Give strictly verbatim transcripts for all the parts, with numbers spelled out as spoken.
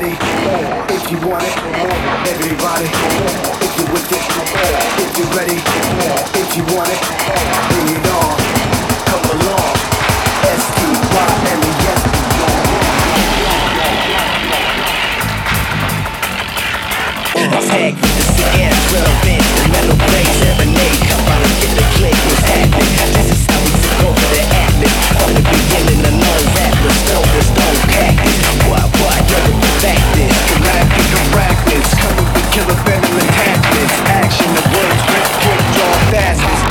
ready, if you want it, everybody, if you're with it, if you're ready, if you want it, bring it on, come along, S T Y M E S. Tag with the C M twelve inch, the metal bass, serenade, come out and get the click, what's happening? This is how we took over the atlas. From the beginning, the known rappers, stokers, don't cactus. What, what, yo, the fact is, galactic arachnids, coming with killer venom enhancements. Action, the words, rip, kick, draw fastest.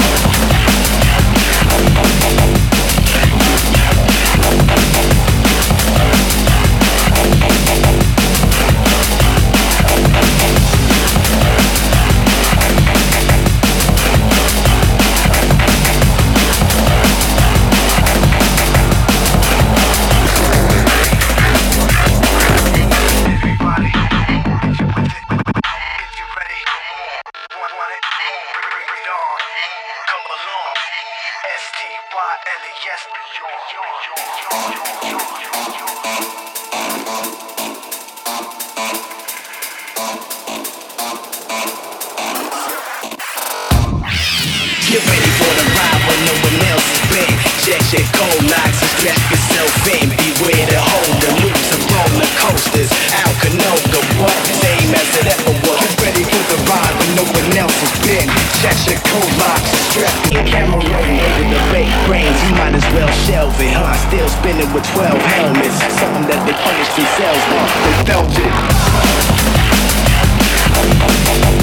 Get ready for the ride when no one else has been. Check your cold knocks and strap yourself in. Beware the holder, lose some roller coasters. Al Canoga, what? Same as it ever was. Get ready for the ride when no one else has been. Check your cold locks and strap your camera rolling over the fake brains. You might as well shelve it, huh? Still spinning with twelve helmets. Something that they punish themselves on. They felt it.